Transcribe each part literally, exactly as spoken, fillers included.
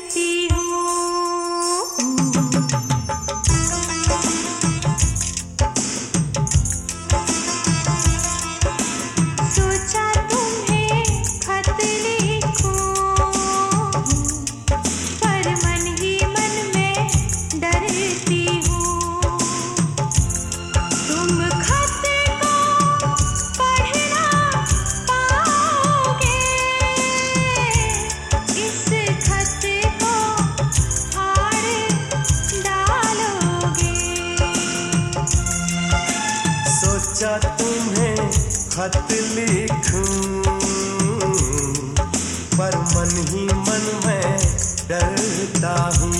डरती हूँ। सोचा तुम्हें खत लिखूं, पर मन ही मन में डरती हूँ। तुम खत को पढ़ना पाओगे, इस खत को फाड़ डालोगे। सोचा तुम्हें खत लिखूं, पर मन ही मन में डरता हूँ।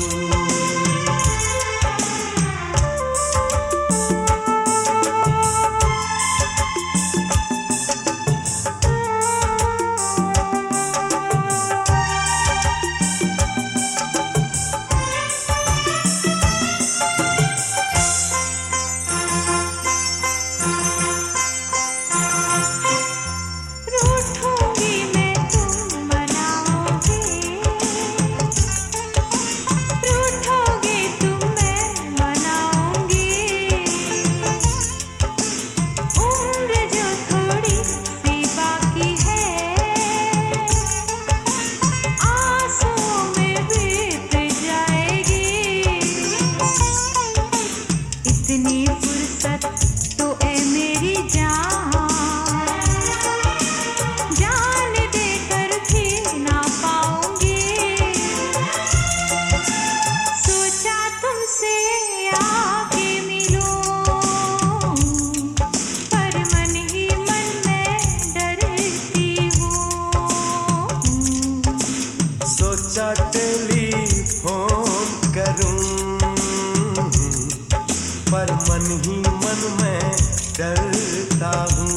रूठूंगी मैं तुम मनाओगे, रूठोगे तुम मैं मनाऊंगी। उम्र जो थोड़ी सी बाकी है, आंसुओं में बीत जाएगी। इतनी फुर्सत तो ए मेरी जान, जान देकर भी ना पाऊंगी। सोचा तुमसे आके मिलूं, पर मन ही मन में डरती हूँ। सोचा टेलीफोन करूं, पर मन ही मन में डरता हूँ।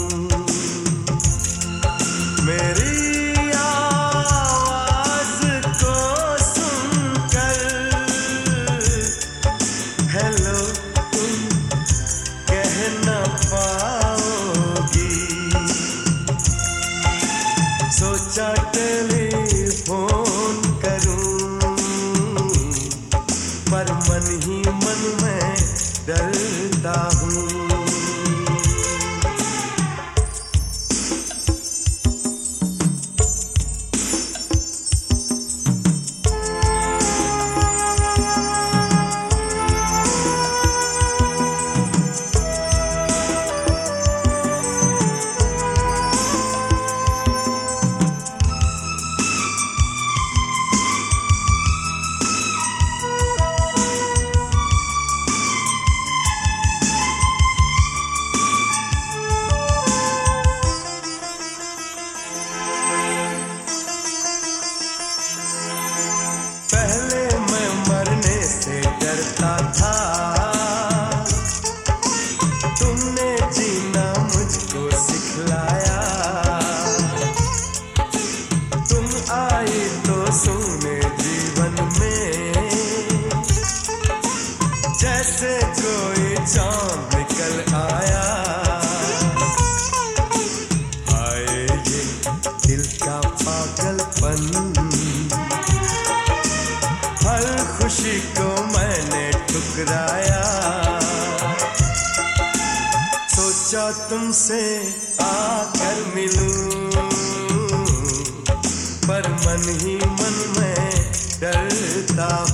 मेरी आवाज को सुनकर हेलो तुम कह न पाओगी। सोचा टेलीफोन करूं, पर मन ही मन में डरता हूँ। पहले मैं मरने से डरता था, तुमने जीना मुझको सिखलाया। तुम आई तो सुने जीवन में, जैसे कोई चांद निकल आया। हाय ये दिल का पागलपन, हर खुशी को मैंने ठुकराया। सोचा तुमसे आकर मिलूं, पर मन ही मन में डरता